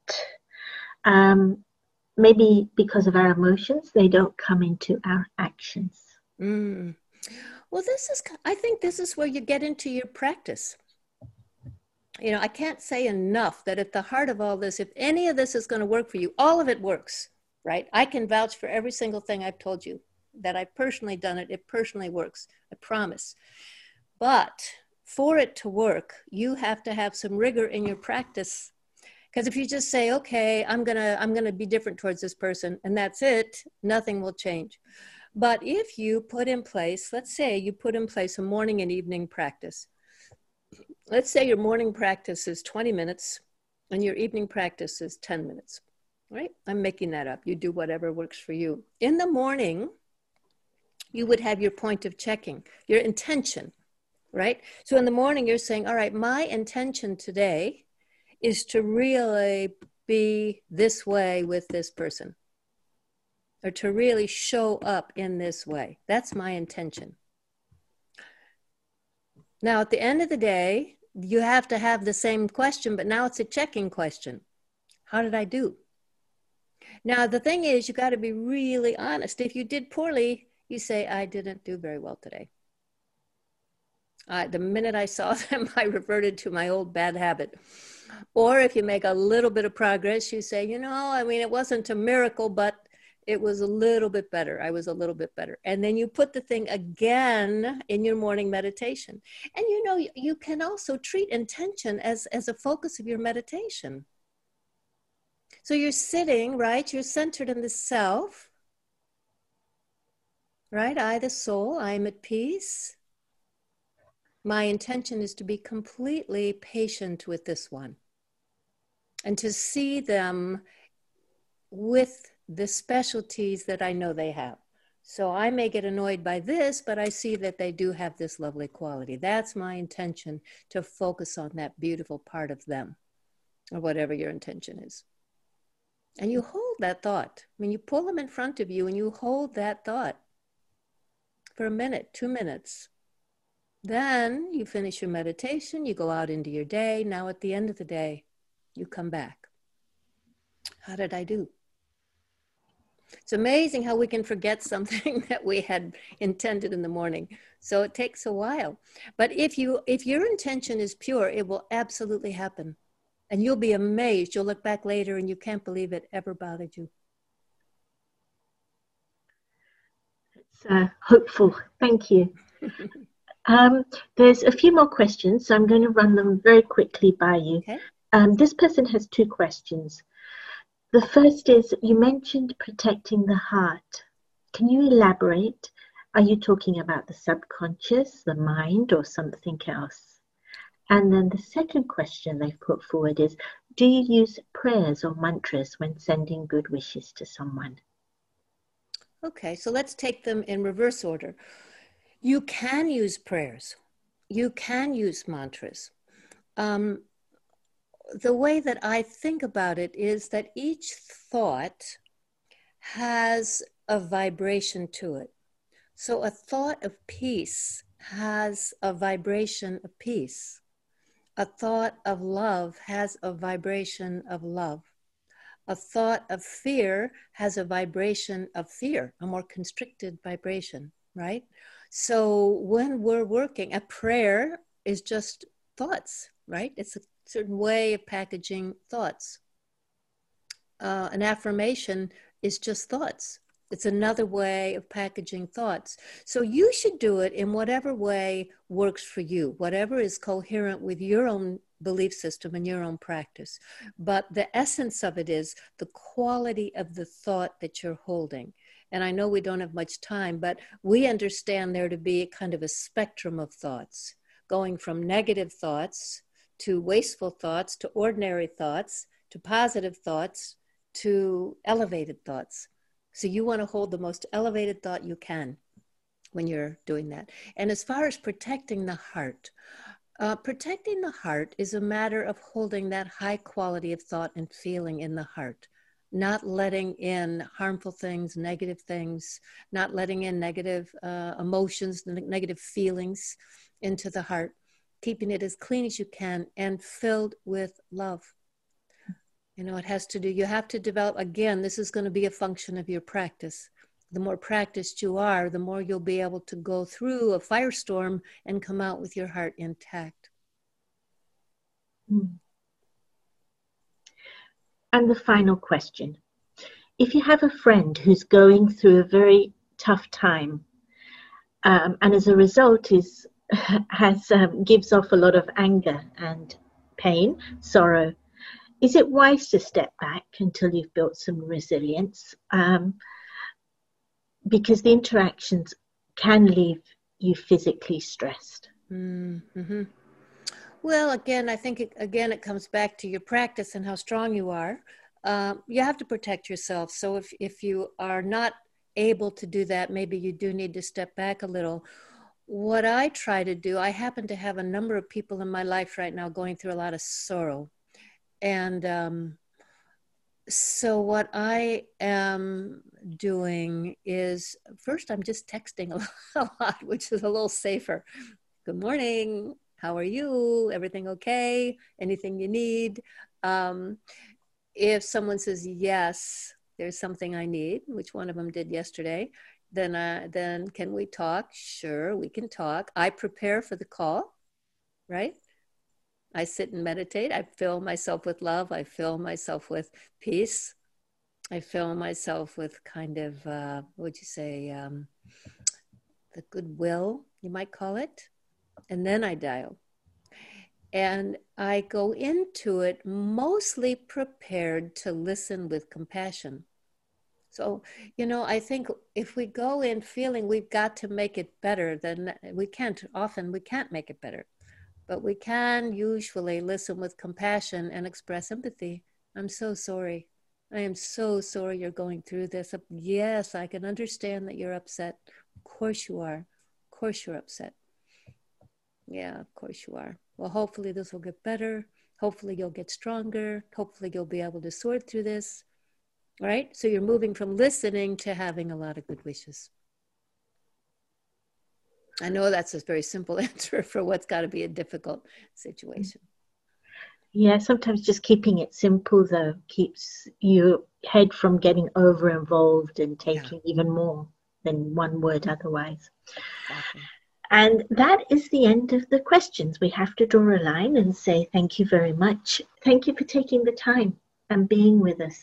maybe because of our emotions, they don't come into our actions. Well, I think this is where you get into your practice. You know, I can't say enough that at the heart of all this, if any of this is going to work for you, all of it works, right? I can vouch for every single thing I've told you, that I've personally done it. It personally works, I promise. But for it to work, you have to have some rigor in your practice. Because if you just say, okay, I'm gonna be different towards this person, and that's it, nothing will change. But if you put in place, let's say you put in place a morning and evening practice. Let's say your morning practice is 20 minutes and your evening practice is 10 minutes, right? I'm making that up. You do whatever works for you. In the morning, you would have your point of checking, your intention, right? So in the morning, you're saying, all right, my intention today is to really be this way with this person, or to really show up in this way. That's my intention. Now, at the end of the day, you have to have the same question, but now it's a checking question. How did I do? Now, the thing is, you got to be really honest. If you did poorly, you say, I didn't do very well today. The minute I saw them, I reverted to my old bad habit. Or if you make a little bit of progress, you say, you know, I mean, it wasn't a miracle, but it was a little bit better. I was a little bit better. And then you put the thing again in your morning meditation. And you know, you can also treat intention as a focus of your meditation. So you're sitting, right? You're centered in the self, right? I, the soul, I'm at peace. My intention is to be completely patient with this one and to see them with the specialties that I know they have. So I may get annoyed by this, but I see that they do have this lovely quality. That's my intention, to focus on that beautiful part of them, or whatever your intention is. And you hold that thought. I mean, you pull them in front of you and you hold that thought for a minute, 2 minutes. Then you finish your meditation, you go out into your day. Now at the end of the day, you come back. How did I do? It's amazing how we can forget something that we had intended in the morning. So it takes a while. But if your intention is pure, it will absolutely happen. And you'll be amazed. You'll look back later and you can't believe it ever bothered you. It's hopeful. Thank you. There's a few more questions, so I'm going to run them very quickly by you. Okay. This person has 2 questions. The first is, you mentioned protecting the heart. Can you elaborate? Are you talking about the subconscious, the mind, or something else? And then the second question they've put forward is, do you use prayers or mantras when sending good wishes to someone? Okay, so let's take them in reverse order. You can use prayers. You can use mantras. The way that I think about it is that each thought has a vibration to it. So a thought of peace has a vibration of peace. A thought of love has a vibration of love. A thought of fear has a vibration of fear, a more constricted vibration, right? So when we're working, a prayer is just thoughts, right? It's a certain way of packaging thoughts. An affirmation is just thoughts. It's another way of packaging thoughts. So you should do it in whatever way works for you, whatever is coherent with your own belief system and your own practice. But the essence of it is the quality of the thought that you're holding. And I know we don't have much time, but we understand there to be kind of a spectrum of thoughts, going from negative thoughts to wasteful thoughts to ordinary thoughts to positive thoughts to elevated thoughts. So you want to hold the most elevated thought you can when you're doing that. And as far as protecting the heart is a matter of holding that high quality of thought and feeling in the heart, not letting in harmful things, negative things, not letting in negative emotions, negative feelings into the heart, keeping it as clean as you can and filled with love. You know, it has to do, you have to develop, again, this is going to be a function of your practice. The more practiced you are, the more you'll be able to go through a firestorm and come out with your heart intact. And the final question. If you have a friend who's going through a very tough time, and as a result gives off a lot of anger and pain, sorrow, is it wise to step back until you've built some resilience? Because the interactions can leave you physically stressed. Mm-hmm. Well, again, I think it comes back to your practice and how strong you are. You have to protect yourself. So if you are not able to do that, maybe you do need to step back a little. What I try to do, I happen to have a number of people in my life right now going through a lot of sorrow. And so what I am doing is, first, I'm just texting a lot, which is a little safer. Good morning. How are you? Everything okay? Anything you need? If someone says, yes, there's something I need, which one of them did yesterday, then can we talk? Sure, we can talk. I prepare for the call, right? I sit and meditate. I fill myself with love. I fill myself with peace. I fill myself with kind of, what would you say, the goodwill, you might call it. And then I dial. And I go into it mostly prepared to listen with compassion. So, you know, I think if we go in feeling we've got to make it better, then we can't make it better. But we can usually listen with compassion and express empathy. I'm so sorry. I am so sorry you're going through this. Yes, I can understand that you're upset. Of course you are. Of course you're upset. Yeah, of course you are. Well, hopefully this will get better. Hopefully you'll get stronger. Hopefully you'll be able to sort through this. Right? So you're moving from listening to having a lot of good wishes. I know that's a very simple answer for what's got to be a difficult situation. Yeah, sometimes just keeping it simple, though, keeps your head from getting over involved and taking even more than one word otherwise. Exactly. And that is the end of the questions. We have to draw a line and say thank you very much. Thank you for taking the time and being with us.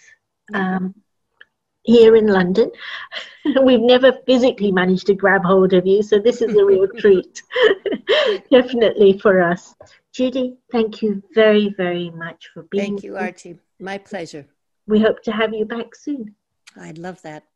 Here in London. We've never physically managed to grab hold of you, so this is a real treat, definitely for us. Judy, thank you very, very much for being Thank you, Archie. My pleasure. We hope to have you back soon. I'd love that.